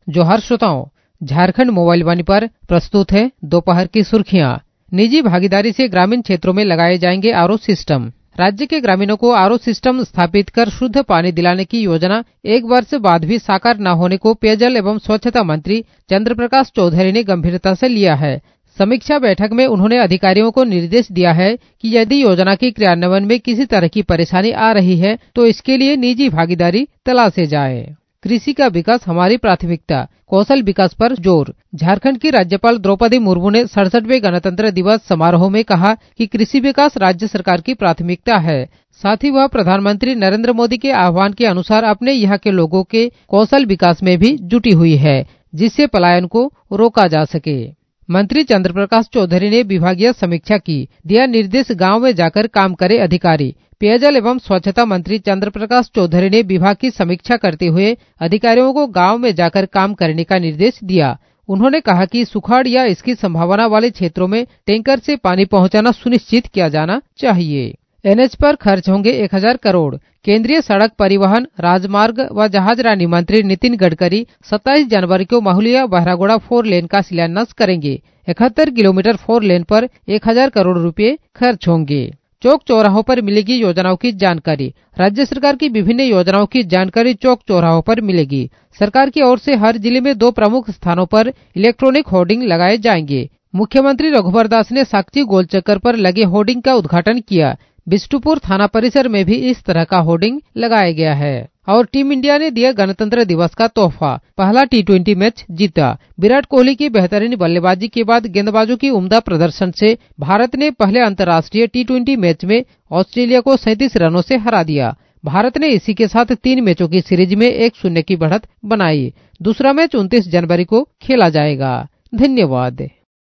जोहार श्रोताओं, झारखंड मोबाइल वाणी पर प्रस्तुत है दोपहर की सुर्खियां। निजी भागीदारी से ग्रामीण क्षेत्रों में लगाए जाएंगे आरओ सिस्टम। राज्य के ग्रामीणों को आरओ सिस्टम स्थापित कर शुद्ध पानी दिलाने की योजना 1 वर्ष बाद भी साकार न होने को पेयजल एवं स्वच्छता मंत्री चंद्र प्रकाश चौधरी ने गंभीरता से लिया है। समीक्षा बैठक में उन्होंने अधिकारियों को निर्देश दिया है कि यदि योजना के क्रियान्वयन में किसी तरह की परेशानी आ रही है तो इसके लिए निजी भागीदारी तलाशे जाए। कृषि का विकास हमारी प्राथमिकता, कौशल विकास पर जोर। झारखंड की राज्यपाल द्रौपदी मुर्मू ने 67वें गणतंत्र दिवस समारोह में कहा कि कृषि विकास राज्य सरकार की प्राथमिकता है। साथ ही वह प्रधानमंत्री नरेंद्र मोदी के आह्वान के अनुसार अपने यहाँ के लोगों के कौशल विकास में भी जुटी हुई है, जिससे पलायन को रोका जा सके। मंत्री चंद्र प्रकाश चौधरी ने विभागीय समीक्षा की, दिया निर्देश गांव में जाकर काम करे अधिकारी। पेयजल एवं स्वच्छता मंत्री चंद्र प्रकाश चौधरी ने विभाग की समीक्षा करते हुए अधिकारियों को गांव में जाकर काम करने का निर्देश दिया। उन्होंने कहा कि सुखाड़ या इसकी संभावना वाले क्षेत्रों में टैंकर से पानी पहुंचाना सुनिश्चित किया जाना चाहिए। एनएच पर खर्च होंगे 1000 करोड़। केंद्रीय सड़क परिवहन, राजमार्ग व जहाजरानी मंत्री नितिन गडकरी 27 जनवरी को माहुलिया बहरागोड़ा 4 लेन का शिलान्यास करेंगे। 71 किलोमीटर 4 लेन पर 1000 करोड़ रुपए खर्च होंगे। चौक चौराहों पर मिलेगी योजनाओं की जानकारी। राज्य सरकार की विभिन्न योजनाओं की जानकारी चौक चौराहों पर मिलेगी। सरकार की ओर से हर जिले में 2 प्रमुख स्थानों पर इलेक्ट्रॉनिक होर्डिंग लगाए जाएंगे। मुख्यमंत्री रघुवर दास ने साकची गोलचक्कर पर लगे होर्डिंग का उद्घाटन किया। बिष्टुपुर थाना परिसर में भी इस तरह का होर्डिंग लगाया गया है। और टीम इंडिया ने दिया गणतंत्र दिवस का तोहफा, पहला T20 मैच जीता। विराट कोहली की बेहतरीन बल्लेबाजी के बाद गेंदबाजों की उम्दा प्रदर्शन से भारत ने पहले अंतर्राष्ट्रीय T20 मैच में ऑस्ट्रेलिया को 37 रनों से हरा दिया। भारत ने इसी के साथ 3 मैचों की सीरीज में 1-0 की बढ़त बनाई। दूसरा मैच 29 जनवरी को खेला जाएगा। धन्यवाद।